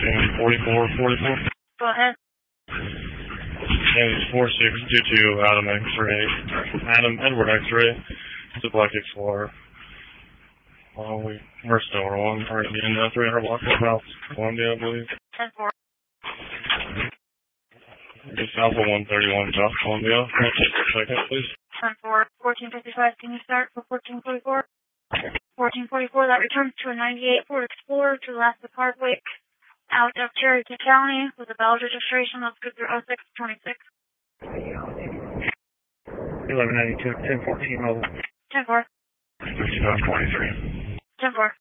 and 4444. Go ahead. And 4622 Adam X-ray. Adam Edward X-ray. It's a Black Explorer. Well, we're still rolling. We're at the end of 300 block of South Columbia, I believe. 10-4. It's Alpha 131 South Columbia. Second, please. 10-4. 1455. Can you start for 1444? 1444. That returns to a 98 Ford Explorer to Alaska Parkway out of Cherokee County with a valid registration. Let's go through 0626. 1192, 1014 mobile. 10-4. 5523. 10-4.